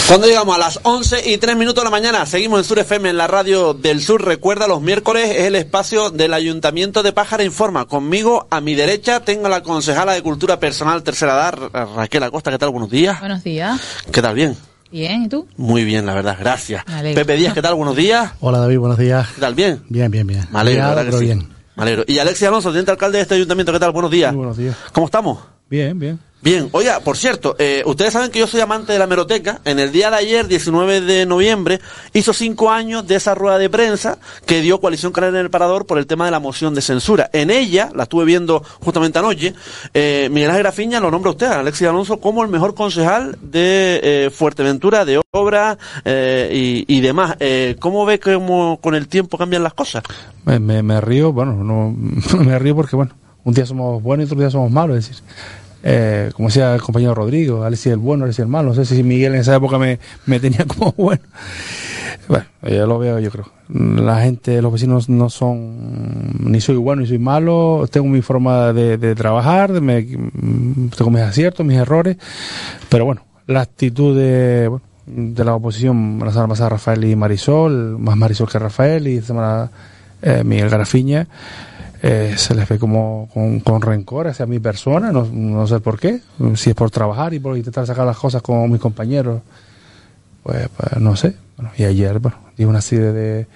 Cuando llegamos a las 11:03 de la mañana, seguimos en Sur FM, en la radio del sur. Recuerda, los miércoles es el espacio del Ayuntamiento de Pájara Informa. Conmigo, a mi derecha, tengo a la concejala de Cultura Personal Tercera Edad, Raquel Acosta. ¿Qué tal? Buenos días. Buenos días. ¿Qué tal? ¿Bien? Bien, ¿y tú? Muy bien, la verdad, gracias. Pepe Díaz, ¿qué tal? Buenos días. Hola David, buenos días. ¿Qué tal? ¿Bien? Bien. Me alegro, Liado, ¿verdad que sí? bien. Me alegro. Y Alexis Alonso, teniente alcalde de este ayuntamiento, ¿qué tal? Buenos días. Muy buenos días. ¿Cómo estamos? Bien. Bien, oiga, por cierto, ustedes saben que yo soy amante de la hemeroteca. En el día de ayer, 19 de noviembre, hizo 5 años de esa rueda de prensa que dio Coalición Canaria en el Parador por el tema de la moción de censura. En ella, la estuve viendo justamente anoche, Miguel Ángel Grafiña lo nombra usted, Alexis Alonso, como el mejor concejal de Fuerteventura, de obra y demás. ¿Cómo ve cómo con el tiempo cambian las cosas? Me río, no me río porque, un día somos buenos y otro día somos malos, es decir... como decía el compañero Rodrigo, Alexis el bueno, Alexis el malo. No sé si Miguel en esa época me tenía como bueno. Bueno, ya lo veo, yo creo. La gente, los vecinos no son, ni soy bueno ni soy malo. Tengo mi forma de trabajar, tengo mis aciertos, mis errores. Pero bueno, la actitud de la oposición, la semana pasada Rafael y Marisol, más Marisol que Rafael, y esta semana Miguel Grafiña. Se les ve como con rencor hacia mi persona, no sé por qué, si es por trabajar y por intentar sacar las cosas con mis compañeros, pues no sé. Y ayer, di una serie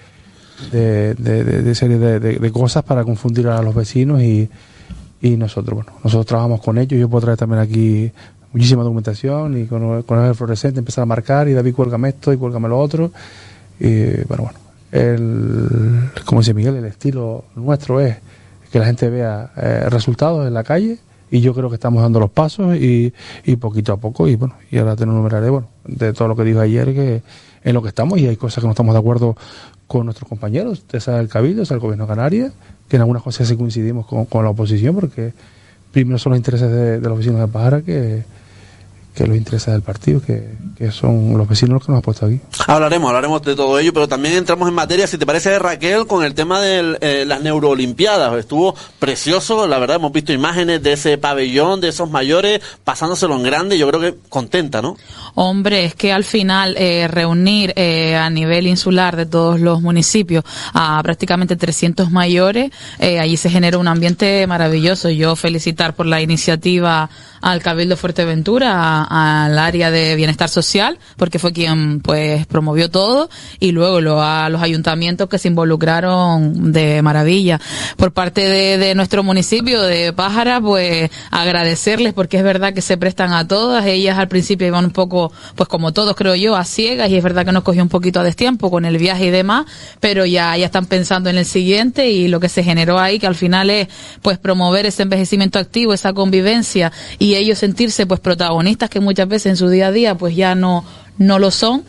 de cosas para confundir a los vecinos y nosotros trabajamos con ellos. Yo puedo traer también aquí muchísima documentación y con el fluorescente empezar a marcar, y David, cuélgame esto y cuélgame lo otro. Y como dice Miguel, el estilo nuestro es que la gente vea resultados en la calle, y yo creo que estamos dando los pasos y poquito a poco, y ahora te enumeraré de todo lo que dijo ayer, que en lo que estamos, y hay cosas que no estamos de acuerdo con nuestros compañeros, sea el Cabildo, sea el Gobierno de Canarias, que en algunas cosas sí coincidimos con la oposición, porque primero son los intereses de los vecinos de Pájara que los intereses del partido, que son los vecinos los que nos han puesto aquí. Hablaremos de todo ello, pero también entramos en materia, si te parece, Raquel, con el tema de las Neuroolimpiadas. Estuvo precioso, la verdad, hemos visto imágenes de ese pabellón, de esos mayores, pasándoselo en grande, yo creo que contenta, ¿no? Hombre, es que al final reunir a nivel insular de todos los municipios a prácticamente 300 mayores, allí se genera un ambiente maravilloso. Yo felicitar por la iniciativa al Cabildo Fuerteventura, al área de bienestar social, porque fue quien pues promovió todo, y luego a los ayuntamientos que se involucraron de maravilla. Por parte de nuestro municipio de Pájara, pues agradecerles, porque es verdad que se prestan a todas. Ellas al principio iban un poco, pues como todos creo yo, a ciegas, y es verdad que nos cogió un poquito a destiempo con el viaje y demás, pero ya están pensando en el siguiente, y lo que se generó ahí, que al final es pues promover ese envejecimiento activo, esa convivencia, y ellos sentirse pues protagonistas, que muchas veces en su día a día pues ya no lo son.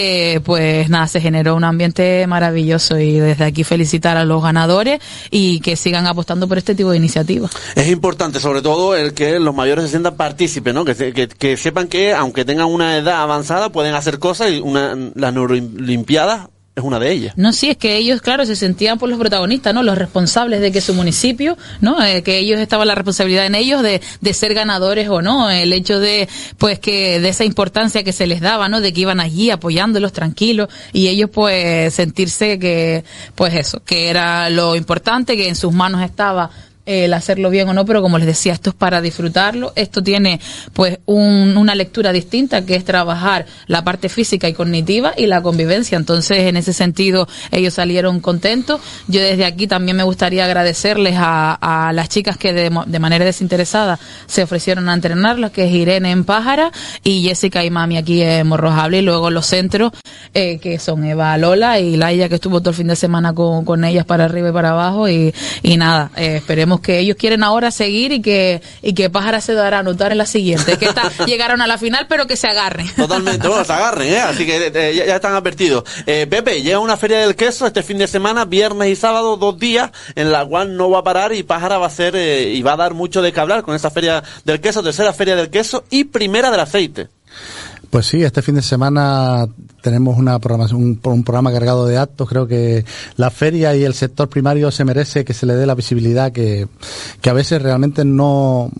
Pues nada, se generó un ambiente maravilloso, y desde aquí felicitar a los ganadores y que sigan apostando por este tipo de iniciativas. Es importante, sobre todo, el que los mayores se sientan partícipes, ¿no? Que sepan que, aunque tengan una edad avanzada, pueden hacer cosas, y las Neuroolimpiadas es una de ellas. No, sí, es que ellos, claro, se sentían por los protagonistas, ¿no? Los responsables de que su municipio, ¿no? Que ellos estaba la responsabilidad en ellos de ser ganadores o no. El hecho de, pues, que de esa importancia que se les daba, ¿no? De que iban allí apoyándolos tranquilos, y ellos, pues, sentirse que, pues eso, que era lo importante, que en sus manos estaba el hacerlo bien o no, pero como les decía, esto es para disfrutarlo. Esto tiene pues una lectura distinta, que es trabajar la parte física y cognitiva y la convivencia. Entonces, en ese sentido, ellos salieron contentos. Yo desde aquí también me gustaría agradecerles a las chicas que de manera desinteresada se ofrecieron a entrenarlas, que es Irene en Pájara y Jessica y Mami aquí en Morrojable, y luego los centros, que son Eva, Lola y Laia, que estuvo todo el fin de semana con ellas para arriba y para abajo, y nada, esperemos que ellos quieren ahora seguir, y que Pájara se dará a notar en la siguiente, que llegaron a la final, pero que se agarren. Totalmente, se agarren, así que ya están advertidos. Pepe, llega una feria del queso este fin de semana, viernes y sábado, 2 días, en la cual no va a parar, y Pájara va a ser y va a dar mucho de qué hablar con esa feria del queso, tercera feria del queso y primera del aceite. Pues sí, este fin de semana tenemos una programación, un programa cargado de actos. Creo que la feria y el sector primario se merece que se le dé la visibilidad que a veces realmente no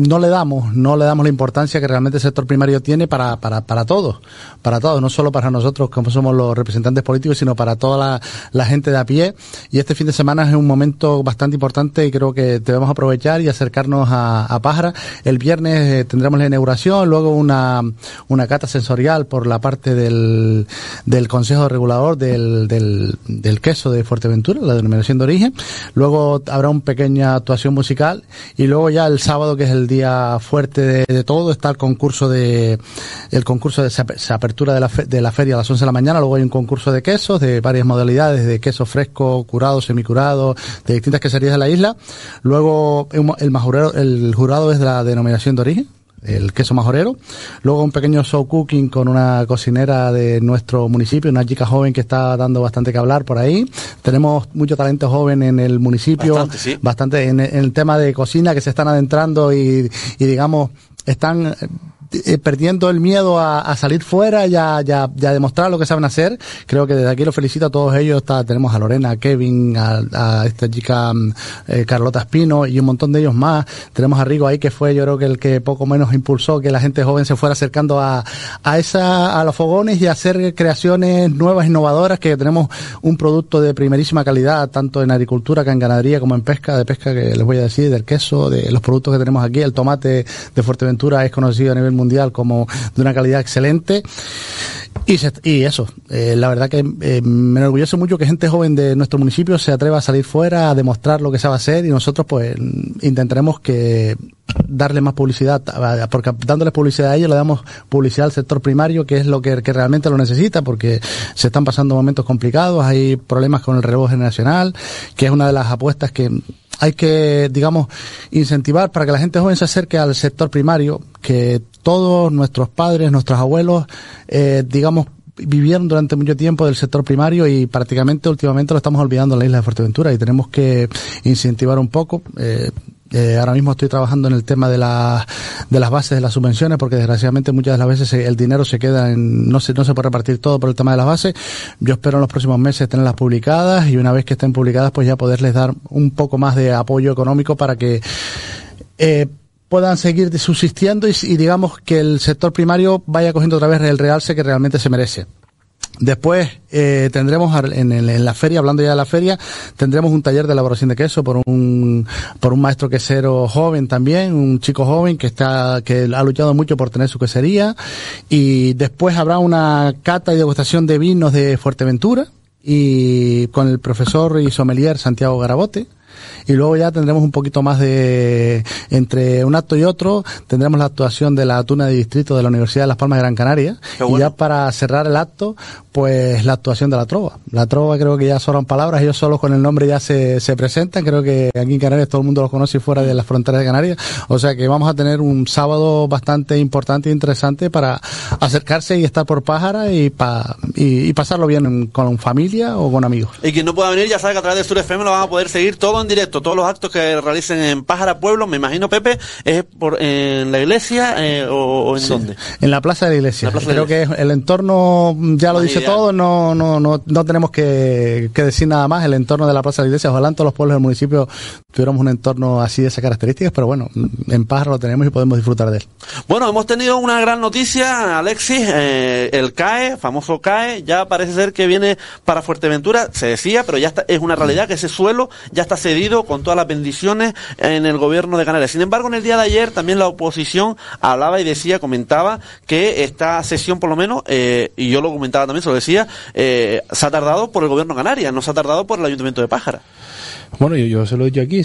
no le damos la importancia que realmente el sector primario tiene para todos, no solo para nosotros como somos los representantes políticos, sino para toda la gente de a pie. Y este fin de semana es un momento bastante importante y creo que debemos aprovechar y acercarnos a Pájara. El viernes tendremos la inauguración, luego una cata sensorial por la parte del Consejo Regulador del queso de Fuerteventura, la denominación de origen. Luego habrá una pequeña actuación musical y luego ya el sábado, que es el día fuerte de todo, está el concurso de apertura de la feria a las 11 de la mañana. Luego hay un concurso de quesos de varias modalidades, de queso fresco, curado, semicurado, de distintas queserías de la isla. Luego el jurado es de la denominación de origen, el queso majorero. Luego un pequeño show cooking con una cocinera de nuestro municipio, una chica joven que está dando bastante que hablar por ahí. Tenemos mucho talento joven en el municipio, bastante en el tema de cocina, que se están adentrando y digamos, están perdiendo el miedo a salir fuera y a demostrar lo que saben hacer. Creo que desde aquí los felicito a todos ellos. Tenemos a Lorena, a Kevin, a esta chica Carlota Espino y un montón de ellos más. Tenemos a Rigo ahí, que fue yo creo que el que poco menos impulsó que la gente joven se fuera acercando a los fogones y a hacer creaciones nuevas, innovadoras, que tenemos un producto de primerísima calidad, tanto en agricultura, que en ganadería, como en pesca, que les voy a decir, del queso, de los productos que tenemos aquí. El tomate de Fuerteventura es conocido a nivel mundial como de una calidad excelente. Y eso, la verdad que me enorgullece mucho que gente joven de nuestro municipio se atreva a salir fuera, a demostrar lo que sabe hacer, y nosotros pues intentaremos que darle más publicidad, porque dándoles publicidad a ellos le damos publicidad al sector primario, que es lo que realmente lo necesita, porque se están pasando momentos complicados, hay problemas con el relevo generacional, que es una de las apuestas que hay que, digamos, incentivar para que la gente joven se acerque al sector primario, que todos nuestros padres, nuestros abuelos, digamos, vivieron durante mucho tiempo del sector primario y prácticamente últimamente lo estamos olvidando en la isla de Fuerteventura, y tenemos que incentivar un poco. Ahora mismo estoy trabajando en el tema de las bases de las subvenciones, porque desgraciadamente muchas de las veces el dinero se queda no se puede repartir todo por el tema de las bases. Yo espero en los próximos meses tenerlas publicadas, y una vez que estén publicadas pues ya poderles dar un poco más de apoyo económico para que puedan seguir subsistiendo y digamos que el sector primario vaya cogiendo otra vez el realce que realmente se merece. Después tendremos en la feria, hablando ya de la feria, tendremos un taller de elaboración de queso por un maestro quesero joven también, un chico joven que ha luchado mucho por tener su quesería. Y después habrá una cata y degustación de vinos de Fuerteventura y con el profesor y sommelier Santiago Garabote. Y luego ya tendremos un poquito más entre un acto y otro, tendremos la actuación de la tuna de distrito de la Universidad de Las Palmas de Gran Canaria. Bueno. Y ya para cerrar el acto, pues la actuación de la trova. La trova creo que ya sobran palabras, ellos solos con el nombre ya se presentan. Creo que aquí en Canarias todo el mundo los conoce fuera de las fronteras de Canarias. O sea que vamos a tener un sábado bastante importante e interesante para acercarse y estar por Pájara y pasarlo bien con familia o con amigos. Y quien no pueda venir ya sabe que a través de Sur FM lo van a poder seguir todo en directo. Todos los actos que realicen en Pájara Pueblo, me imagino, Pepe, es en la iglesia o en dónde? En la plaza de la iglesia. Creo que el entorno ya lo dice todo, no tenemos que decir nada más. El entorno de la plaza de la iglesia, ojalá en todos los pueblos del municipio tuviéramos un entorno así de esas características, pero bueno, en Pájara lo tenemos y podemos disfrutar de él. Bueno, hemos tenido una gran noticia, Alexis, el CAE, famoso CAE, ya parece ser que viene para Fuerteventura, se decía, pero ya está, es una realidad que ese suelo ya está cedido con todas las bendiciones en el gobierno de Canarias. Sin embargo, en el día de ayer también la oposición hablaba y comentaba que esta sesión, por lo menos, y yo lo comentaba también, se lo decía, se ha tardado por el gobierno de Canarias, no se ha tardado por el Ayuntamiento de Pájara. Bueno, yo se lo he dicho aquí,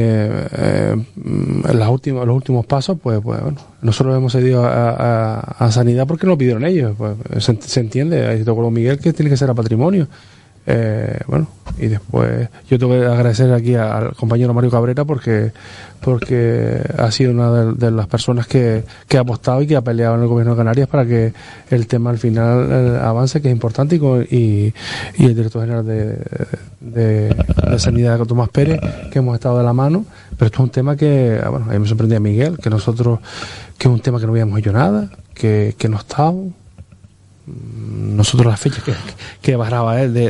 los últimos pasos, pues bueno, nosotros hemos cedido a Sanidad porque lo pidieron ellos, pues se entiende, ahí tocó con Miguel que tiene que ser a patrimonio. Bueno, y después yo tengo que agradecer aquí al compañero Mario Cabrera porque ha sido una de las personas que ha apostado y que ha peleado en el gobierno de Canarias para que el tema al final avance, que es importante, y el director general de Sanidad, Tomás Pérez, que hemos estado de la mano. Pero esto es un tema que, bueno, a mí me sorprendía a Miguel, que es un tema que no habíamos hecho nada, que no estábamos. Nosotros las fechas que barraba él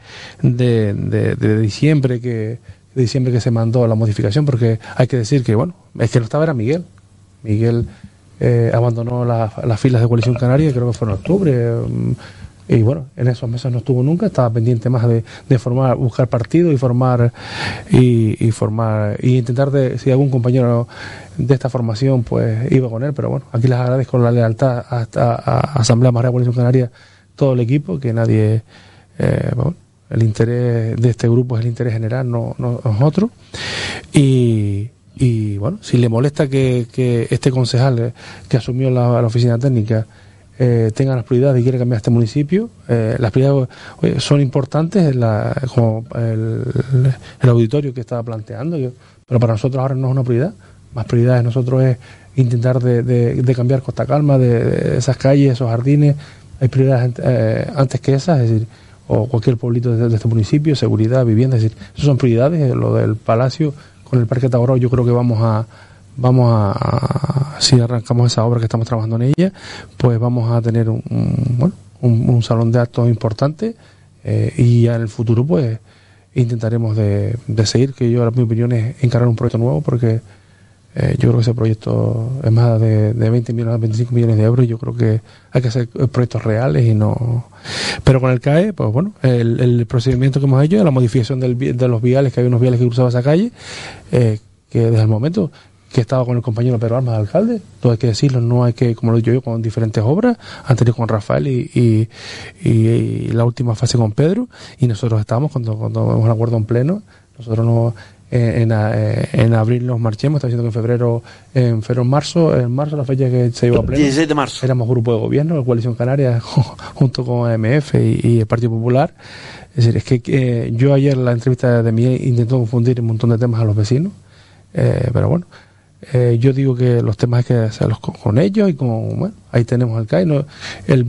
de diciembre que se mandó la modificación, porque hay que decir que bueno, es que no estaba, era Miguel, Miguel abandonó las filas de Coalición Canaria, creo que fue en octubre, y bueno, en esos meses no estuvo nunca, estaba pendiente más de formar, buscar partido y formar y intentar si algún compañero de esta formación pues iba con él, pero bueno, aquí les agradezco la lealtad a Asamblea Marea Coalición Canaria, todo el equipo, que nadie bueno, el interés de este grupo es el interés general, no es otro. Y bueno, si le molesta que este concejal que asumió la oficina técnica tenga las prioridades y quiere cambiar este municipio, las prioridades son importantes, como el auditorio que estaba planteando, pero para nosotros ahora no es una prioridad. Más prioridades nosotros es intentar de cambiar Costa Calma, de esas calles, esos jardines. Hay prioridades antes que esas, es decir, o cualquier pueblito de este municipio, seguridad, vivienda, es decir, esas son prioridades. Lo del Palacio con el Parque Taborao, yo creo que vamos a si arrancamos esa obra que estamos trabajando en ella, pues vamos a tener un salón de actos importante, y ya en el futuro pues intentaremos de seguir, que yo, mi opinión es encarar un proyecto nuevo, porque yo creo que ese proyecto es más de 20 millones a 25 millones de euros, y yo creo que hay que hacer proyectos reales y no. Pero con el CAE, pues bueno, el procedimiento que hemos hecho, la modificación de los viales, que había unos viales que cruzaban esa calle, que desde el momento que estaba con el compañero Pedro Armas, alcalde, todo hay que decirlo, no hay que, como lo he dicho yo, con diferentes obras, anterior con Rafael y la última fase con Pedro, y nosotros estábamos, cuando vemos el acuerdo en pleno, nosotros no. En abril nos marchemos, está diciendo que en marzo, la fecha que se iba a pleno, 16 de marzo. Éramos grupo de gobierno, la Coalición Canaria, junto con AMF y el Partido Popular. Es decir, es que yo ayer en la entrevista de Miguel intentó confundir un montón de temas a los vecinos, pero bueno, yo digo que los temas hay que hacerlos con ellos, y bueno, ahí tenemos el CAI, ¿no? El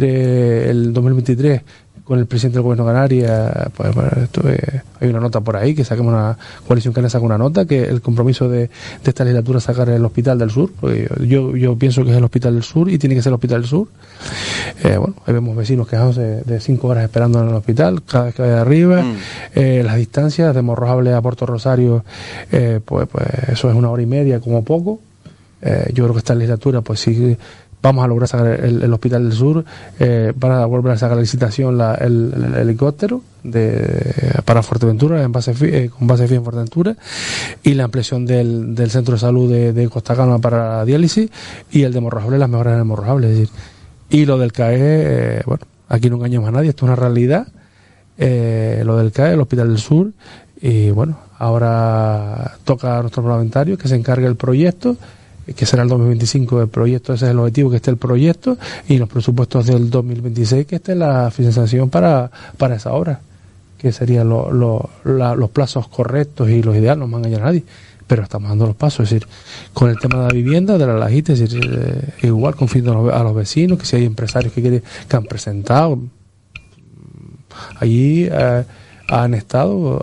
2023, con el presidente del Gobierno de Canarias, pues hay una nota por ahí, que saquemos una Coalición Canaria, saca una nota, que el compromiso de esta legislatura es sacar el Hospital del Sur, porque yo pienso que es el Hospital del Sur y tiene que ser el Hospital del Sur. Bueno, ahí vemos vecinos quejándose de 5 horas esperando en el hospital, cada vez que vaya arriba. Las distancias de Morrojable a Puerto Rosario, pues eso es 1 hora y media como poco. Yo creo que esta legislatura, pues sí, vamos a lograr sacar el Hospital del Sur, para volver a sacar la licitación el helicóptero para Fuerteventura, con base fija en Fuerteventura, y la ampliación del centro de salud de Costa Calma para diálisis, y el de Morrojable, las mejoras en el Morrojable, es decir. Y lo del CAE, bueno, aquí no engañamos a nadie, esto es una realidad, lo del CAE, el Hospital del Sur, y bueno, ahora toca a nuestros parlamentarios que se encargue el proyecto, que será el 2025 el proyecto, ese es el objetivo, que esté el proyecto, y los presupuestos del 2026 que esté la financiación para esa obra, que serían los plazos correctos y los ideales, no me engaña a nadie, pero estamos dando los pasos, es decir, con el tema de la vivienda, de la lajita, es decir, igual confiando a los vecinos, que si hay empresarios que han presentado, allí han estado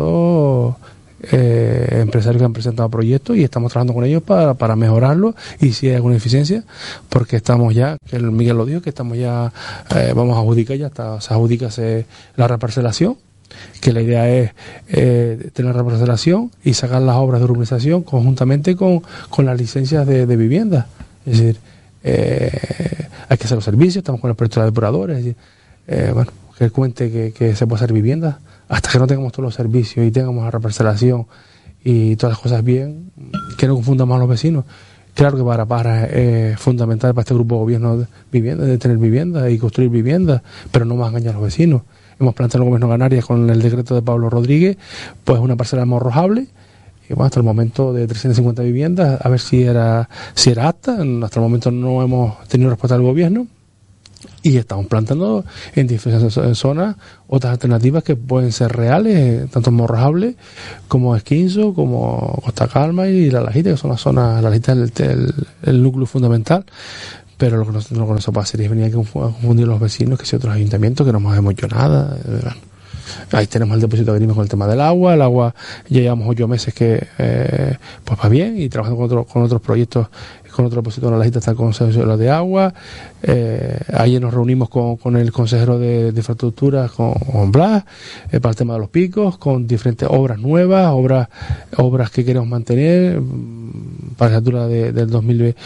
empresarios que han presentado proyectos, y estamos trabajando con ellos para mejorarlo, y si hay alguna eficiencia, porque estamos ya, que Miguel lo dijo, que estamos ya, vamos a adjudicar, ya está, se adjudica la reparcelación, que la idea es tener la reparcelación y sacar las obras de urbanización conjuntamente con las licencias de vivienda, es decir, hay que hacer los servicios, estamos con el proyecto de la depuradora, es decir, bueno, que él cuente que se puede hacer vivienda. Hasta que no tengamos todos los servicios y tengamos la reparcelación y todas las cosas bien, que no confundamos a los vecinos. Claro que para es fundamental para este grupo de gobierno de tener vivienda y construir vivienda, pero no más engañar a los vecinos. Hemos planteado en el Gobierno de Canarias, con el decreto de Pablo Rodríguez, pues una parcela Morrojable, y bueno, hasta el momento de 350 viviendas, a ver si era apta. Hasta el momento no hemos tenido respuesta del gobierno, y estamos planteando en diferentes zonas otras alternativas que pueden ser reales, tanto en Morrojable como Esquinzo, como Costa Calma y La Lajita, que son las zonas, La Lajita es el núcleo fundamental. Pero lo que no se puede hacer es venir a confundir a los vecinos, que si otros ayuntamientos, que no hemos hecho nada. Ahí tenemos el depósito de Grima con el tema del agua. El agua ya llevamos 8 meses que pues va bien, y trabajando con otros proyectos, con otro depósito en La Lajita está el Consejo de Agua. Ayer nos reunimos con el consejero de infraestructuras, con Blas, para el tema de los picos, con diferentes obras nuevas, obras que queremos mantener. para la legislatura del 2020,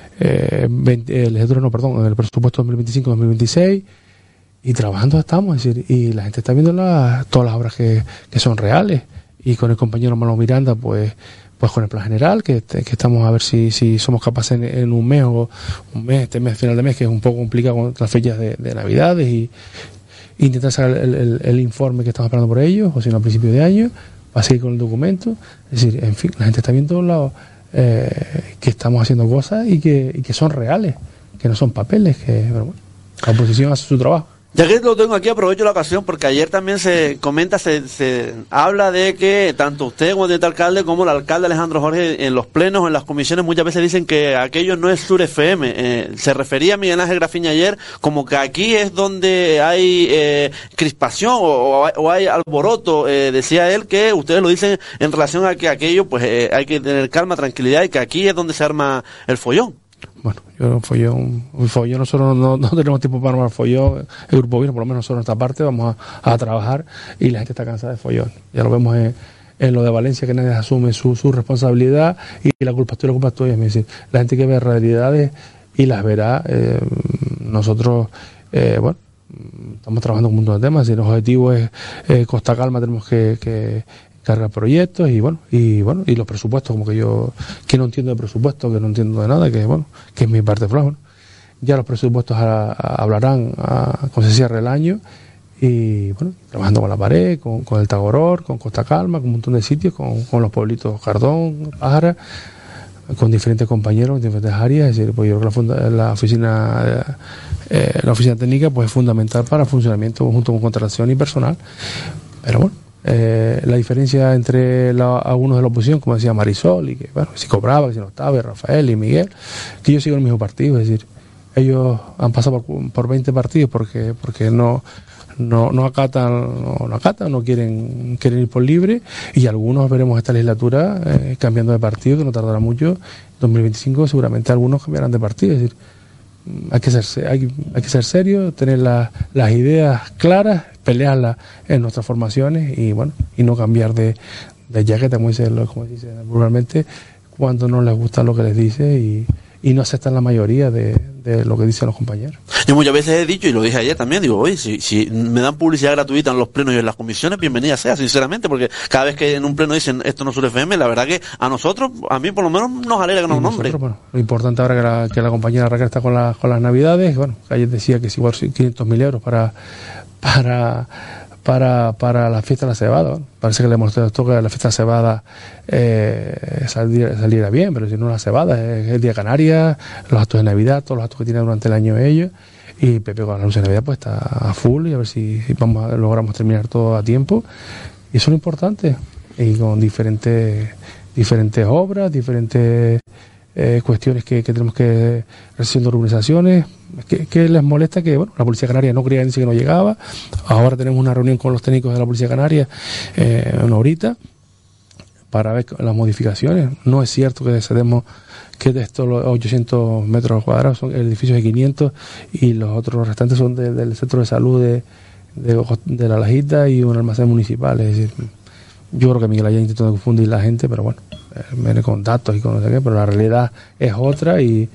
en el presupuesto 2025-2026, y trabajando estamos, es decir, y la gente está viendo todas las obras que son reales, y con el compañero Manolo Miranda, pues con el plan general, que estamos a ver si somos capaces en un mes, este mes, final de mes, que es un poco complicado con las fechas de Navidades, y intentar sacar el informe que estamos esperando por ellos, o si no a principios de año, va a seguir con el documento. Es decir, en fin, la gente está viendo todos lados que estamos haciendo cosas y que son reales, que no son papeles, pero bueno, la oposición hace su trabajo. Ya que lo tengo aquí, aprovecho la ocasión porque ayer también se comenta, se habla de que tanto usted como el alcalde como el alcalde Alejandro Jorge en los plenos o en las comisiones muchas veces dicen que aquello no es Sur FM. Se refería a Miguel Ángel Grafiña ayer como que aquí es donde hay crispación o hay alboroto. Decía él que ustedes lo dicen en relación a que aquello pues hay que tener calma, tranquilidad, y que aquí es donde se arma el follón. Bueno, un follón nosotros no tenemos tiempo para armar follón. El Grupo Gobierno, por lo menos nosotros en esta parte, vamos a trabajar, y la gente está cansada de follón. Ya lo vemos en lo de Valencia, que nadie asume su responsabilidad, y la culpa es tuya. Es decir, la gente que ve realidades y las verá. Nosotros, estamos trabajando con un montón de temas, y el objetivo es Costa Calma, tenemos que cargar proyectos y los presupuestos, como que yo que no entiendo de presupuestos, que no entiendo de nada, que es mi parte floja, ¿no? Ya los presupuestos hablarán cuando se cierre el año, y trabajando con La Pared, con el Tagoror, con Costa Calma, con un montón de sitios, con los pueblitos Cardón, Pájara, con diferentes compañeros en diferentes áreas. Es decir, pues yo creo que la oficina técnica pues es fundamental para el funcionamiento junto con contratación y personal, pero bueno. La diferencia entre algunos de la oposición, como decía Marisol, y que si cobraba, que si no estaba, y Rafael y Miguel, que yo sigo en el mismo partido. Es decir, ellos han pasado por 20 partidos porque no acatan, no quieren ir por libre, y algunos veremos esta legislatura cambiando de partido, que no tardará mucho. En 2025 seguramente algunos cambiarán de partido. Es decir, hay que ser serio, tener las ideas claras, pelearlas en nuestras formaciones, y no cambiar de jaqueta, como se dice vulgarmente, cuando no les gusta lo que les dice, y no aceptan la mayoría de lo que dicen los compañeros. Yo muchas veces he dicho, y lo dije ayer también, digo, oye, si me dan publicidad gratuita en los plenos y en las comisiones, bienvenida sea, sinceramente, porque cada vez que en un pleno dicen esto no es Sur FM, la verdad que a nosotros, a mí por lo menos, nos alegra que nos nombren. Lo importante ahora que la compañera Raquel está con las Navidades, que ayer decía que es igual 500.000 euros para la fiesta de la cebada. Parece que le hemos tocado que la fiesta de la cebada saliera bien, pero si no, la cebada es el día de Canarias, los actos de Navidad, todos los actos que tienen durante el año ellos, y Pepe con la luz de Navidad pues está a full, y a ver si logramos terminar todo a tiempo, y eso es lo importante, y con diferentes obras, diferentes cuestiones que tenemos que recibiendo organizaciones que les molesta, que la Policía Canaria no creía, dice que no llegaba. Ahora tenemos una reunión con los técnicos de la Policía Canaria una horita para ver las modificaciones. No es cierto que cedemos que de estos los 800 metros cuadrados son el edificio de 500, y los otros restantes son del centro de salud de La Lajita y un almacén municipal. Es decir, yo creo que Miguel haya intentado confundir la gente, pero viene con datos y con no sé qué, pero la realidad es otra, y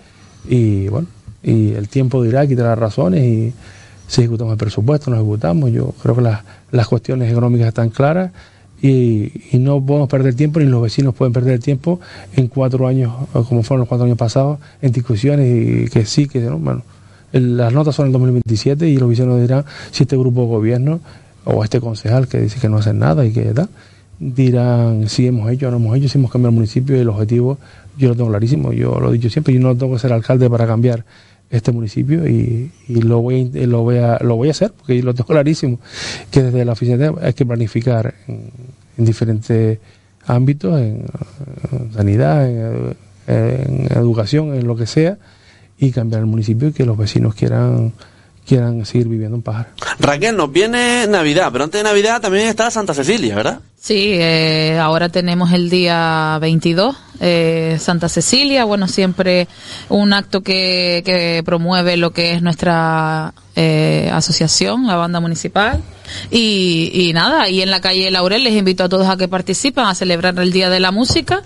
el tiempo dirá, quitará las razones, y si ejecutamos el presupuesto, no ejecutamos. Yo creo que las cuestiones económicas están claras, y no podemos perder tiempo, ni los vecinos pueden perder tiempo en 4 años, como fueron los 4 años pasados, en discusiones, y que sí, que no. Las notas son en el 2027, y los vecinos dirán si este grupo de gobierno o este concejal que dice que no hacen nada y que dirán si hemos hecho o no hemos hecho, si hemos cambiado el municipio, y el objetivo yo lo tengo clarísimo. Yo lo he dicho siempre, yo no tengo que ser alcalde para cambiar este municipio, y lo voy a hacer, porque yo lo tengo clarísimo, que desde la oficina hay que planificar en diferentes ámbitos, en sanidad, en educación, en lo que sea, y cambiar el municipio, y que los vecinos quieran seguir viviendo en Pájara. Raquel, nos viene Navidad, pero antes de Navidad también está Santa Cecilia, ¿verdad? Sí, ahora tenemos el día 22, Santa Cecilia, bueno, siempre un acto que promueve lo que es nuestra asociación, la banda municipal. Y nada, y en la calle Laurel les invito a todos a que participen, a celebrar el Día de la Música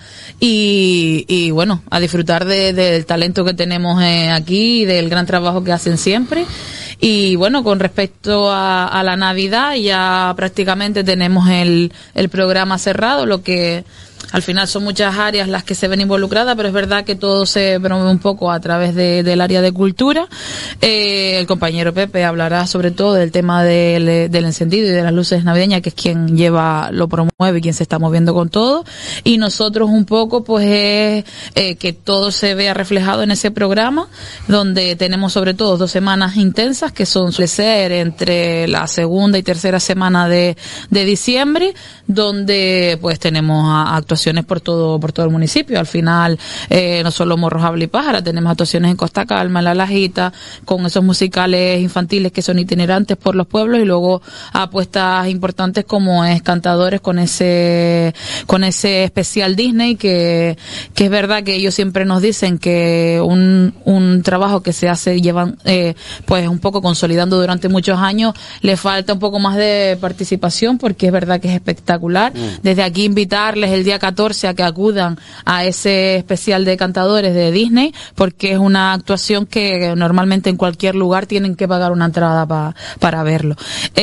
y bueno, a disfrutar del talento que tenemos aquí y del gran trabajo que hacen siempre. Y bueno, con respecto a la Navidad, ya prácticamente tenemos el programa cerrado, lo que al final son muchas áreas las que se ven involucradas, pero es verdad que todo se promueve un poco a través del área de cultura. El compañero Pepe hablará sobre todo del tema del encendido y de las luces navideñas, que es quien lo promueve y quien se está moviendo con todo. Y nosotros un poco, pues, que todo se vea reflejado en ese programa, donde tenemos sobre todo 2 semanas intensas, que suele ser entre la segunda y tercera semana de diciembre, donde pues tenemos actuaciones por todo el municipio. Al final, no solo Morrojable y Pájara, tenemos actuaciones en Costa Calma, en La Lajita, con esos musicales infantiles que son itinerantes por los pueblos, y luego apuestas importantes como es Cantadores con ese especial Disney, que es verdad que ellos siempre nos dicen que un trabajo que se hace, llevan pues un poco consolidando durante muchos años, le falta un poco más de participación, porque es verdad que es espectacular. Desde aquí invitarles el día 14 a que acudan a ese especial de Cantadores de Disney, porque es una actuación que normalmente en cualquier lugar tienen que pagar una entrada para verlo.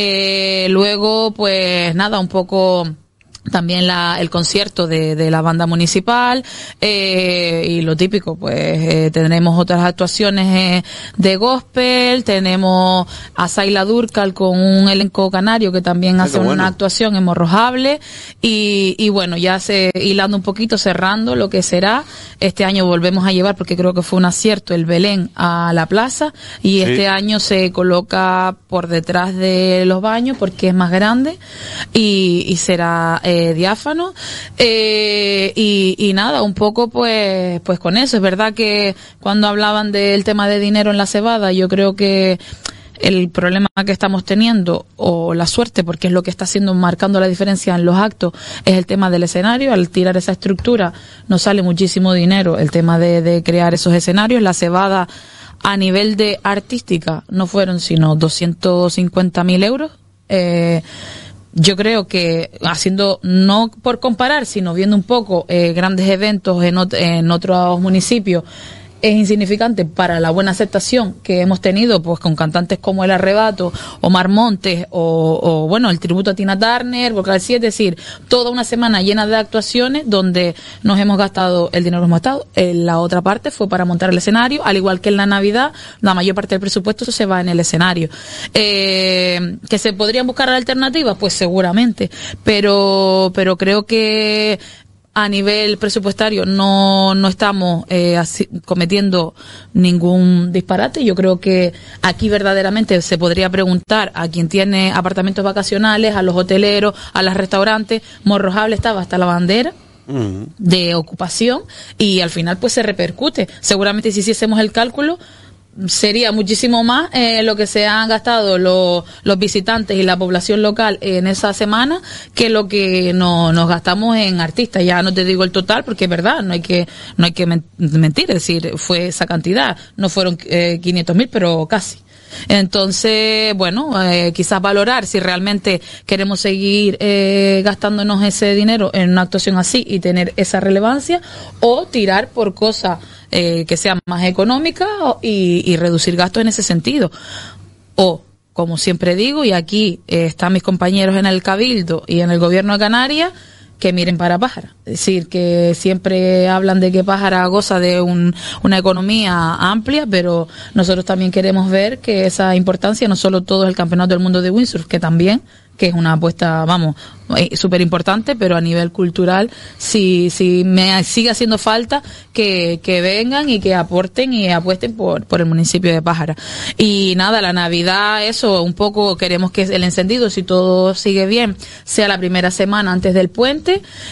Luego, pues nada, un poco también el concierto de la banda municipal, y lo típico, pues tenemos otras actuaciones de gospel, tenemos a Zayla Durcal con un elenco canario que también hace una actuación en Morrojable, y bueno, ya hilando un poquito, cerrando lo que será, este año volvemos a llevar, porque creo que fue un acierto, el Belén a la plaza, y este año se coloca por detrás de los baños porque es más grande y será diáfano, y nada, un poco pues con eso. Es verdad que cuando hablaban del tema de dinero en la cebada, yo creo que el problema que estamos teniendo, o la suerte, porque es lo que está marcando la diferencia en los actos, es el tema del escenario. Al tirar esa estructura nos sale muchísimo dinero el tema de crear esos escenarios. La cebada a nivel de artística no fueron sino 250.000 euros. Yo creo que haciendo, no por comparar, sino viendo un poco grandes eventos en otros municipios, es insignificante para la buena aceptación que hemos tenido, pues con cantantes como El Arrebato, Omar Montes, o bueno, el tributo a Tina Turner, Vocal 7, es decir, toda una semana llena de actuaciones donde nos hemos gastado el dinero que hemos gastado. La otra parte fue para montar el escenario, al igual que en la Navidad, la mayor parte del presupuesto se va en el escenario. ¿Que se podrían buscar alternativas? Pues seguramente, pero creo que a nivel presupuestario no estamos cometiendo ningún disparate. Yo creo que aquí verdaderamente se podría preguntar a quien tiene apartamentos vacacionales, a los hoteleros, a los restaurantes. Morrojable estaba hasta la bandera de ocupación, y al final pues se repercute. Seguramente si hiciésemos el cálculo, sería muchísimo más lo que se han gastado los visitantes y la población local en esa semana que lo que nos gastamos en artistas. Ya no te digo el total, porque es verdad, no hay que mentir, es decir, fue esa cantidad, no fueron 500.000, pero casi. Entonces, bueno, quizás valorar si realmente queremos seguir gastándonos ese dinero en una actuación así y tener esa relevancia, o tirar por cosas que sean más económicas y reducir gastos en ese sentido. O, como siempre digo, y aquí están mis compañeros en el Cabildo y en el Gobierno de Canarias, que miren para Pájara. Es decir, que siempre hablan de que Pájara goza de una economía amplia, pero nosotros también queremos ver que esa importancia, no solo todo es el Campeonato del Mundo de Windsurf, que también, que es una apuesta, vamos, súper importante, pero a nivel cultural sí me sigue haciendo falta que vengan y que aporten y apuesten por el municipio de Pájara. Y nada, la Navidad, eso, un poco queremos que el encendido, si todo sigue bien, sea la primera semana antes del puente.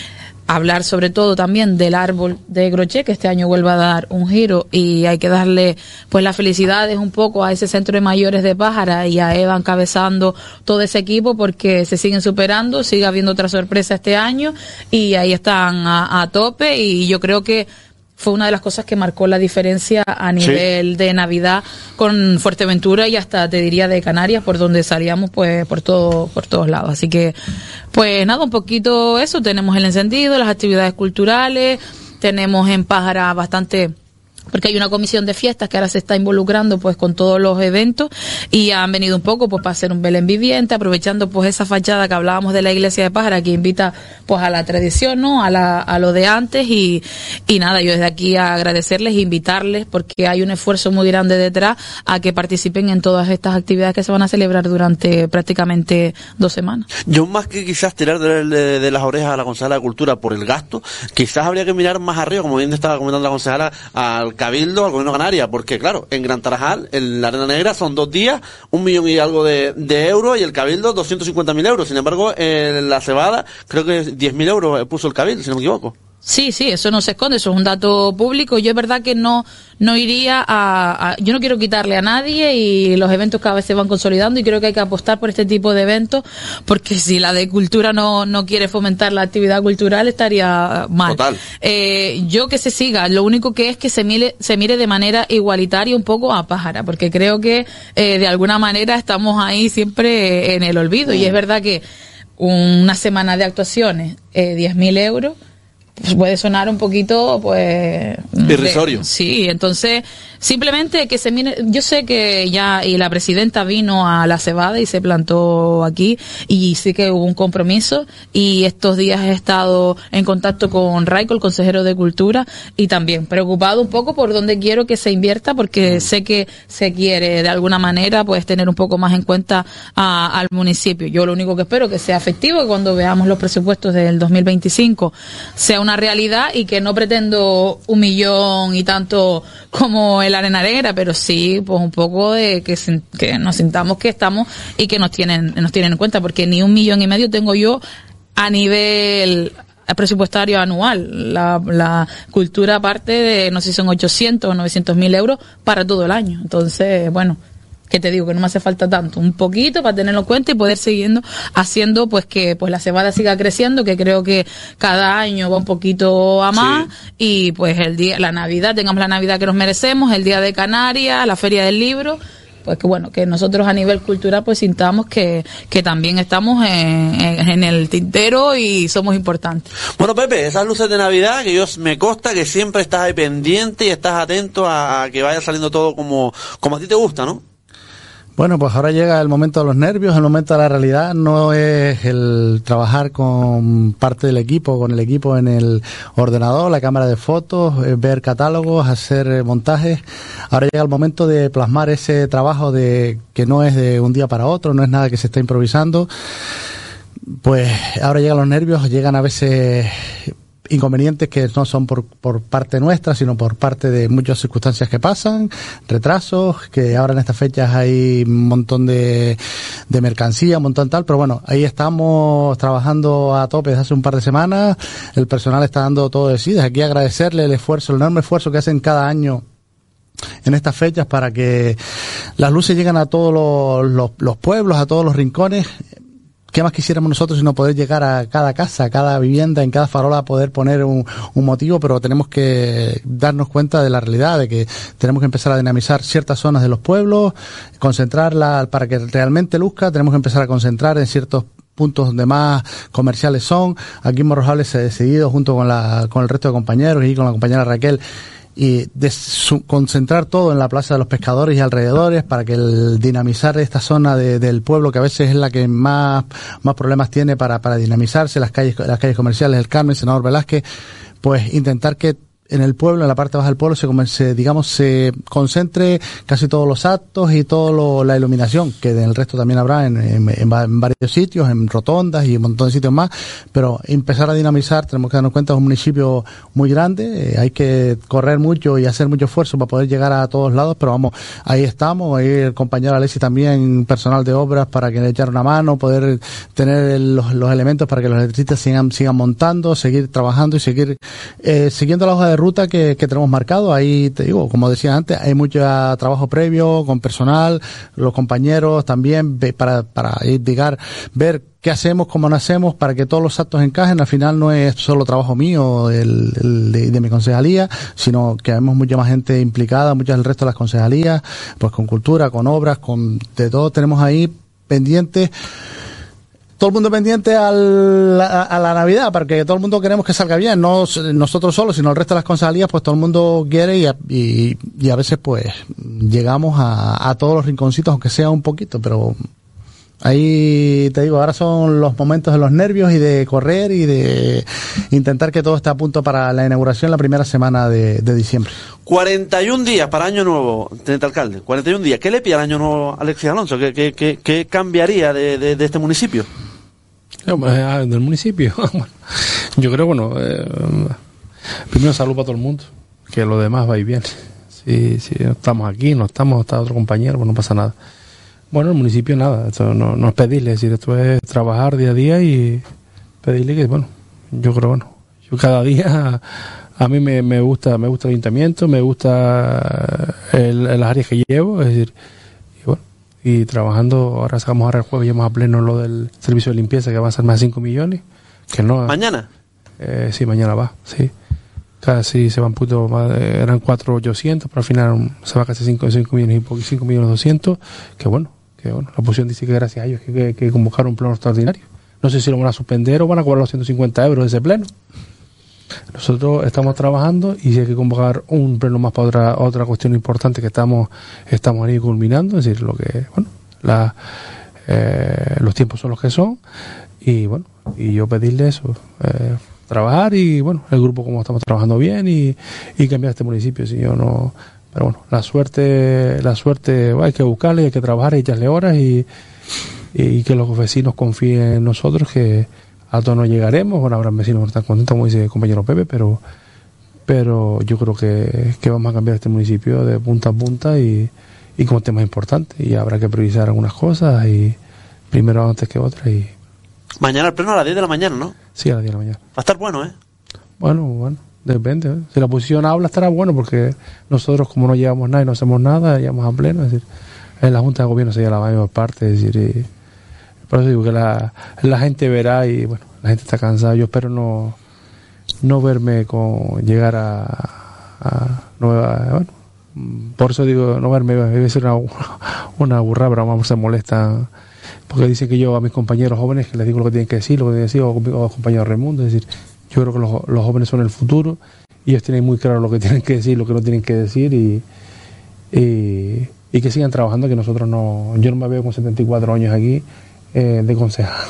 hablar sobre todo también del árbol de Groché, que este año vuelve a dar un giro, y hay que darle pues las felicidades un poco a ese centro de mayores de Pájara y a Eva encabezando todo ese equipo, porque se siguen superando, sigue habiendo otra sorpresa este año y ahí están a tope, y yo creo que fue una de las cosas que marcó la diferencia a nivel de Navidad con Fuerteventura y hasta te diría de Canarias, por donde salíamos pues por todos lados. Así que pues nada, un poquito eso, tenemos el encendido, las actividades culturales, tenemos en Pájara bastante, porque hay una comisión de fiestas que ahora se está involucrando pues con todos los eventos, y han venido un poco pues para hacer un Belén viviente, aprovechando pues esa fachada que hablábamos de la iglesia de Pájara, que invita pues a la tradición, ¿no? A lo de antes, y nada, yo desde aquí a agradecerles e invitarles, porque hay un esfuerzo muy grande detrás a que participen en todas estas actividades que se van a celebrar durante prácticamente 2 semanas. Yo, más que quizás tirar de las orejas a la concejala de Cultura por el gasto, quizás habría que mirar más arriba, como bien estaba comentando la concejala, al Cabildo, al Gobierno de Canarias, porque claro, en Gran Tarajal, en la Arena Negra, son 2 días, 1 millón y algo de euros, y el Cabildo 250.000 euros. Sin embargo, en la Cebada, creo que 10.000 euros puso el Cabildo, si no me equivoco. Sí, eso no se esconde, eso es un dato público. Yo es verdad que no iría yo no quiero quitarle a nadie, y los eventos cada vez se van consolidando, y creo que hay que apostar por este tipo de eventos, porque si la de Cultura no quiere fomentar la actividad cultural, estaría mal. Total. Yo que se siga, lo único que es que se mire de manera igualitaria un poco a Pájara, porque creo que de alguna manera estamos ahí siempre en el olvido, y es verdad que una semana de actuaciones, 10.000 euros, pues puede sonar un poquito, pues... irrisorio. Sí, entonces, simplemente que se mire... Yo sé que ya, y la presidenta vino a la Cebada y se plantó aquí, y sí que hubo un compromiso, y estos días he estado en contacto con Raico, el consejero de Cultura, y también preocupado un poco por dónde quiero que se invierta, porque sé que se quiere, de alguna manera, pues tener un poco más en cuenta al municipio. Yo lo único que espero que sea efectivo, que cuando veamos los presupuestos del 2025 sea una realidad, y que no pretendo 1 millón y tanto como el Arena Negra, pero sí pues un poco de que nos sintamos que estamos y que nos tienen en cuenta, porque ni 1,5 millones tengo yo a nivel presupuestario anual. La Cultura, aparte de, no sé si son 800 o 900.000 euros para todo el año. Entonces, bueno, que te digo que no me hace falta tanto, un poquito para tenerlo en cuenta y poder seguir haciendo pues que pues la Cebada siga creciendo, que creo que cada año va un poquito a más, y pues la Navidad, tengamos la Navidad que nos merecemos, el Día de Canarias, la Feria del Libro, pues que bueno, que nosotros a nivel cultural pues sintamos que también estamos en el tintero y somos importantes. Bueno, Pepe, esas luces de Navidad, que me consta que siempre estás ahí pendiente y estás atento a que vaya saliendo todo como a ti te gusta, ¿no? Bueno, pues ahora llega el momento de los nervios, el momento de la realidad. No es el trabajar con parte del equipo, con el equipo en el ordenador, la cámara de fotos, ver catálogos, hacer montajes. Ahora llega el momento de plasmar ese trabajo que no es de un día para otro, no es nada que se está improvisando. Pues ahora llegan los nervios, llegan a veces inconvenientes que no son por parte nuestra, sino por parte de muchas circunstancias que pasan, retrasos, que ahora en estas fechas hay un montón de mercancía, un montón tal, pero bueno, ahí estamos trabajando a tope desde hace un par de semanas, el personal está dando todo de sí, desde aquí agradecerle el enorme esfuerzo que hacen cada año en estas fechas para que las luces lleguen a todos los pueblos, a todos los rincones. ¿Qué más quisiéramos nosotros sino poder llegar a cada casa, a cada vivienda, en cada farola, poder poner un motivo? Pero tenemos que darnos cuenta de la realidad, de que tenemos que empezar a dinamizar ciertas zonas de los pueblos, concentrarla para que realmente luzca, tenemos que empezar a concentrar en ciertos puntos donde más comerciales son. Aquí en Morrojable se ha decidido, junto con el resto de compañeros y con la compañera Raquel, y concentrar todo en la Plaza de los Pescadores y alrededores para que el dinamizar esta zona del pueblo, que a veces es la que más problemas tiene para dinamizarse, las calles comerciales, el Carmen, Senador Velázquez, pues intentar que en el pueblo, en la parte baja del pueblo, se concentre casi todos los actos y toda la iluminación, que en el resto también habrá en varios sitios, en rotondas y un montón de sitios más, pero empezar a dinamizar, tenemos que darnos cuenta, es un municipio muy grande, hay que correr mucho y hacer mucho esfuerzo para poder llegar a todos lados, pero vamos, ahí estamos, ahí el compañero Alexis también, personal de obras, para que le echara una mano, poder tener los elementos para que los electricistas sigan montando, seguir trabajando y seguir siguiendo la hoja de ruta que tenemos marcado. Ahí te digo, como decía antes, hay mucho trabajo previo con personal, los compañeros también para llegar, ver qué hacemos, cómo no hacemos, para que todos los actos encajen. Al final no es solo trabajo mío, de mi concejalía, sino que vemos mucha más gente implicada, muchas del resto de las concejalías, pues con cultura, con obras, con de todo tenemos ahí pendientes. Todo el mundo pendiente a la Navidad, porque todo el mundo queremos que salga bien, no nosotros solos, sino el resto de las concejalías, pues todo el mundo quiere y a veces pues llegamos a todos los rinconcitos, aunque sea un poquito, pero ahí te digo, ahora son los momentos de los nervios y de correr y de intentar que todo esté a punto para la inauguración la primera semana de diciembre. 41 días para Año Nuevo, teniente alcalde, 41 días. ¿Qué le pide al Año Nuevo Alexis Alonso? ¿Qué cambiaría de este municipio? Del municipio. Yo creo, primero salud para todo el mundo, que lo demás va a ir bien. Si no estamos aquí, está otro compañero, pues no pasa nada. Bueno, el municipio nada, esto no es pedirle, es decir, esto es trabajar día a día y pedirle que, yo creo, yo cada día, a mí me gusta el ayuntamiento, me gusta las áreas que llevo, es decir, y trabajando, ahora el jueves llevamos a pleno lo del servicio de limpieza, que va a ser más de 5 millones, que no... ¿Mañana? Sí, mañana va, sí. Casi se va un poquito más, eran 4.800, pero al final se va casi 5 millones y poco, 5 millones 200, que bueno, la oposición dice que gracias a ellos que convocaron un pleno extraordinario. No sé si lo van a suspender o van a cobrar los 150 euros de ese pleno. Nosotros estamos trabajando y si hay que convocar un pleno más para otra cuestión importante que estamos ahí culminando, es decir, lo que, los tiempos son los que son y y yo pedirle eso, trabajar y el grupo como estamos trabajando bien y cambiar este municipio, si yo no, pero la suerte hay que buscarla, hay que trabajar y echarle horas y que los vecinos confíen en nosotros, que a todos nos llegaremos. Habrá vecinos que no están contentos, como dice el compañero Pepe, pero yo creo que vamos a cambiar este municipio de punta a punta y con temas importantes, y habrá que priorizar algunas cosas y primero antes que otras. Y mañana el pleno a las 10 de la mañana, ¿no? Sí, a las 10 de la mañana. Va a estar bueno, ¿eh? Bueno, depende, ¿eh? Si la oposición habla estará bueno, porque nosotros como no llevamos nada y no hacemos nada, llevamos a pleno, es decir, en la Junta de Gobierno se lleva la mayor parte, es decir, por eso digo que la gente verá y la gente está cansada. Yo espero no verme llegar por eso digo, no verme, debe ser una burrada, pero vamos, se molestan porque dicen que yo a mis compañeros jóvenes que les digo lo que tienen que decir, o a los compañeros Raimundo, es decir, yo creo que los jóvenes son el futuro y ellos tienen muy claro lo que tienen que decir, lo que no tienen que decir y que sigan trabajando, que nosotros yo no me veo con 74 años aquí de concejal,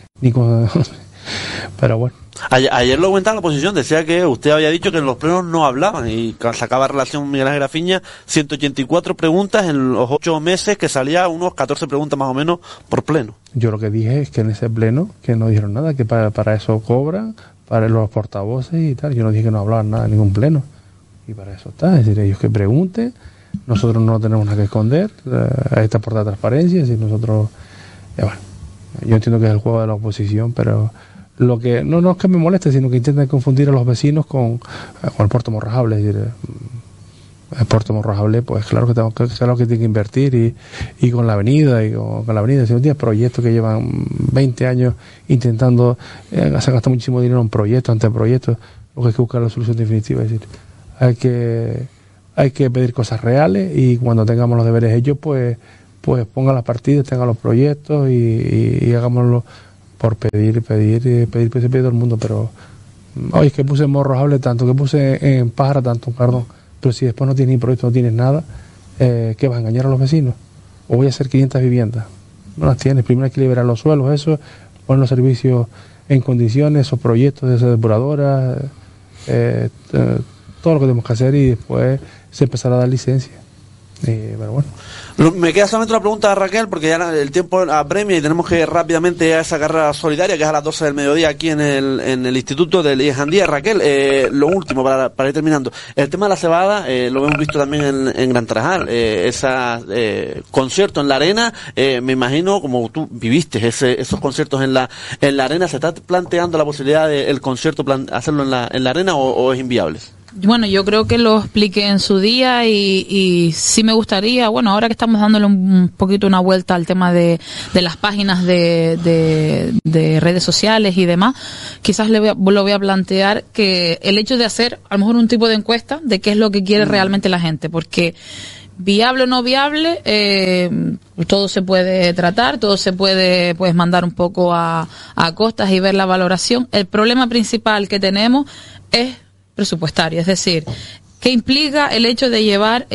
pero bueno. Ayer lo comentaba en la oposición, decía que usted había dicho que en los plenos no hablaban y sacaba relación Miguel Ángel Grafiña, 184 preguntas en los 8 meses, que salía unos 14 preguntas más o menos por pleno. Yo lo que dije es que en ese pleno que no dijeron nada, que para eso cobran, para los portavoces y tal. Yo no dije que no hablaban nada en ningún pleno y para eso está, es decir, ellos que pregunten, nosotros no tenemos nada que esconder, esta por la transparencia, es decir, nosotros, yo entiendo que es el juego de la oposición, pero lo que no es que me moleste, sino que intentan confundir a los vecinos con el Puerto Morrojable, es decir, el Puerto Morrojable, pues claro que tiene que invertir y con la avenida y con la avenida, si no tiene proyectos que llevan 20 años intentando, se gasta muchísimo dinero en proyectos, anteproyectos, lo que hay que buscar la solución definitiva, es decir, hay que pedir cosas reales y cuando tengamos los deberes hechos, pues pongan las partidas, tengan los proyectos y hagámoslo por pedir todo el mundo, pero oye, es que puse en Morrojable tanto, que puse en Pájara tanto, perdón, pero si después no tienes ni proyecto, no tienes nada, ¿qué vas a engañar a los vecinos? ¿O voy a hacer 500 viviendas? No las tienes, primero hay que liberar los suelos, eso, poner los servicios en condiciones, esos proyectos de esas depuradoras, todo lo que tenemos que hacer y después se empezará a dar licencia. Pero bueno. Me queda solamente una pregunta a Raquel, porque ya el tiempo apremia y tenemos que ir rápidamente a esa carrera solidaria que es a las 12 del mediodía aquí en el Instituto de Elías Andía. Raquel, lo último para ir terminando. El tema de la cebada, lo hemos visto también en Gran Tarajal, concierto en la arena, me imagino, como tú viviste esos conciertos en la arena, ¿se está planteando la posibilidad de el concierto hacerlo en la arena o es inviable? Bueno, yo creo que lo expliqué en su día y sí me gustaría, bueno, ahora que estamos dándole un poquito una vuelta al tema de las páginas de redes sociales y demás, quizás lo voy a plantear que el hecho de hacer a lo mejor un tipo de encuesta de qué es lo que quiere realmente la gente, porque viable o no viable, todo se puede tratar, todo se puede pues mandar un poco a costas y ver la valoración. El problema principal que tenemos es presupuestario, es decir, ¿qué implica el hecho de llevar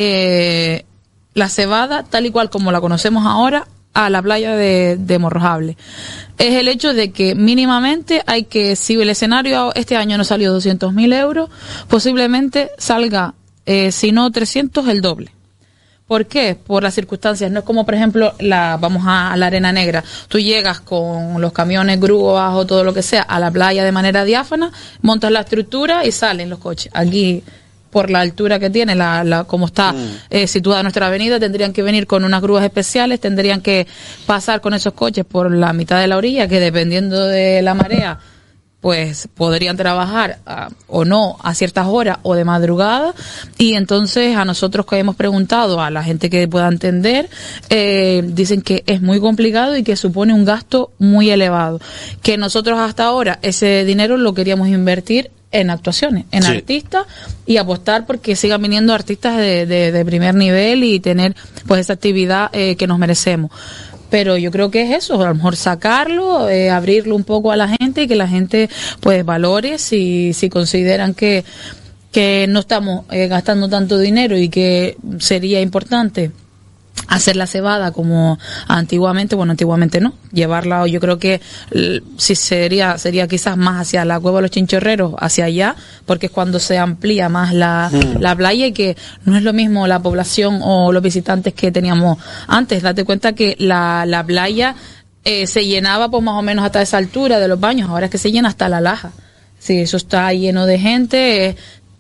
la cebada tal y cual como la conocemos ahora a la playa de Morrojable? Es el hecho de que mínimamente hay que, si el escenario este año no salió 200.000 euros, posiblemente salga, si no 300, el doble. ¿Por qué? Por las circunstancias. No es como, por ejemplo, vamos a la Arena Negra. Tú llegas con los camiones, grúas o todo lo que sea a la playa de manera diáfana, montas la estructura y salen los coches. Aquí, por la altura que tiene, como está situada nuestra avenida, tendrían que venir con unas grúas especiales, tendrían que pasar con esos coches por la mitad de la orilla, que dependiendo de la marea, pues podrían trabajar o no a ciertas horas o de madrugada. Y entonces a nosotros que hemos preguntado a la gente que pueda entender, dicen que es muy complicado y que supone un gasto muy elevado, que nosotros hasta ahora ese dinero lo queríamos invertir en actuaciones, en artistas, y apostar porque sigan viniendo artistas de primer nivel y tener pues esa actividad que nos merecemos. Pero yo creo que es eso, a lo mejor sacarlo, abrirlo un poco a la gente y que la gente pues valore si consideran que no estamos gastando tanto dinero y que sería importante hacer la cebada como antiguamente. Bueno, antiguamente no, llevarla, yo creo que si sería quizás más hacia la Cueva de los Chinchorreros, hacia allá, porque es cuando se amplía más la playa y que no es lo mismo la población o los visitantes que teníamos antes. Date cuenta que la playa se llenaba pues más o menos hasta esa altura de los baños, ahora es que se llena hasta la laja. Sí, eso está lleno de gente.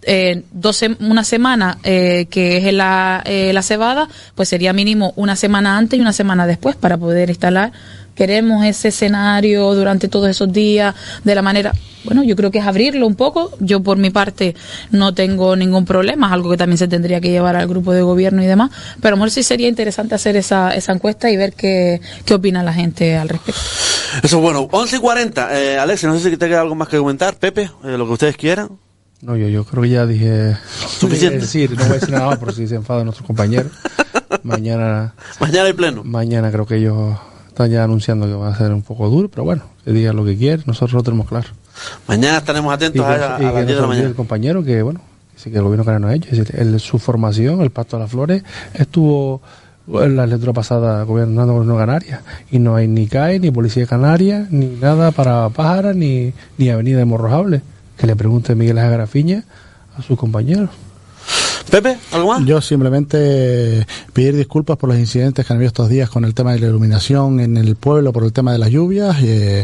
Una semana que es la cebada, pues sería mínimo una semana antes y una semana después para poder instalar. Queremos ese escenario durante todos esos días de la manera, bueno, yo creo que es abrirlo un poco. Yo por mi parte no tengo ningún problema, es algo que también se tendría que llevar al grupo de gobierno y demás, pero a lo mejor sí sería interesante hacer esa encuesta y ver qué opina la gente al respecto. Eso es bueno. 11:40, Alexis, no sé si te queda algo más que comentar. Pepe, lo que ustedes quieran. No, yo creo que ya dije suficiente. No voy a decir nada más por si se enfadan nuestros compañeros. Mañana hay pleno. Mañana creo que ellos están ya anunciando que va a ser un poco duro, pero bueno, que digan lo que quieren, nosotros lo tenemos claro. Mañana estaremos atentos a las 10 de la mañana. El compañero que, bueno, sí que el gobierno canario no ha hecho, es decir, su formación, el Pacto de las Flores, estuvo en la legislatura pasada gobernando con Canarias y no hay ni CAE, ni Policía Canaria, ni nada para Pájara, ni Avenida de Morrojable. Que le pregunte Miguel Ángel Garafiña a sus compañeros. Pepe, ¿algo más? Yo simplemente pedir disculpas por los incidentes que han habido estos días con el tema de la iluminación en el pueblo por el tema de las lluvias.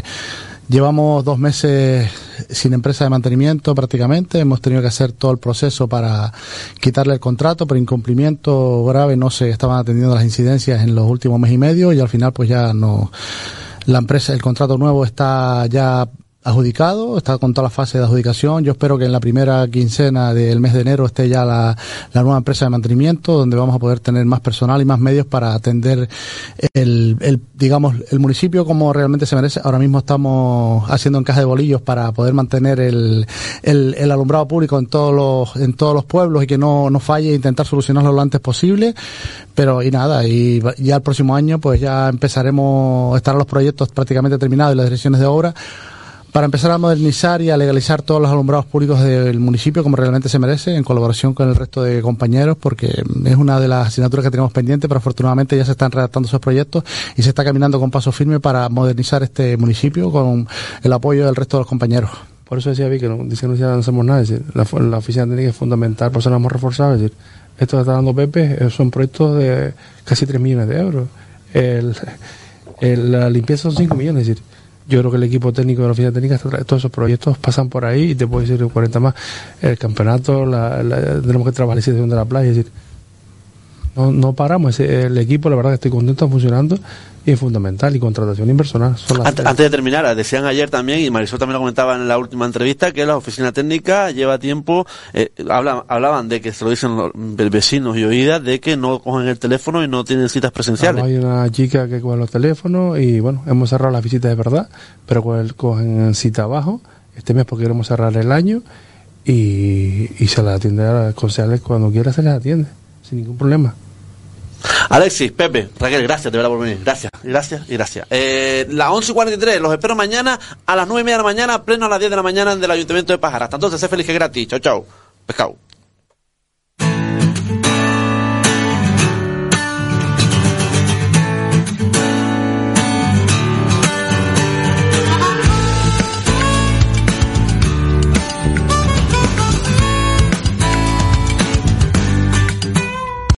Llevamos 2 meses sin empresa de mantenimiento prácticamente. Hemos tenido que hacer todo el proceso para quitarle el contrato. Por incumplimiento grave no se estaban atendiendo las incidencias en los últimos mes y medio y al final pues ya no. La empresa, el contrato nuevo está ya adjudicado, está con toda la fase de adjudicación. Yo espero que en la primera quincena del mes de enero esté ya la nueva empresa de mantenimiento, donde vamos a poder tener más personal y más medios para atender el municipio como realmente se merece. Ahora mismo estamos haciendo encaje de bolillos para poder mantener el alumbrado público en todos los pueblos y que no falle, e intentar solucionarlo lo antes posible. Pero y ya el próximo año pues ya estarán los proyectos prácticamente terminados y las direcciones de obra para empezar a modernizar y a legalizar todos los alumbrados públicos del municipio como realmente se merece, en colaboración con el resto de compañeros, porque es una de las asignaturas que tenemos pendiente, pero afortunadamente ya se están redactando esos proyectos y se está caminando con paso firme para modernizar este municipio con el apoyo del resto de los compañeros. Por eso decía, vi que no hacemos nada. Es decir, la oficina técnica es fundamental, por eso la hemos reforzado. Es decir, esto que está dando Pepe son proyectos de casi 3 millones de euros. La limpieza son 5 millones. Es decir, yo creo que el equipo técnico de la oficina técnica, todos esos proyectos pasan por ahí y te puedo decir 40 más. El campeonato, tenemos que trabajar la situación de la playa. Es decir, no paramos. El equipo, la verdad que estoy contento, está funcionando y es fundamental. Y contratación inversora. Antes de terminar, decían ayer también, y Marisol también lo comentaba en la última entrevista, que la oficina técnica lleva tiempo, hablaban de que se lo dicen los vecinos y oídas, de que no cogen el teléfono y no tienen citas presenciales. Hay una chica que coge los teléfonos y bueno, hemos cerrado las visitas de verdad, pero cogen cita abajo este mes porque queremos cerrar el año y se las atiende a los concejales cuando quiera, se les atiende, sin ningún problema. Alexis, Pepe, Raquel, gracias de verdad por venir. Gracias. Las 11:43, los espero mañana a las 9:30 de la mañana, pleno a las 10 de la mañana del Ayuntamiento de Pájara. Hasta entonces, sé feliz que gratis. Chao, chao. Pescado.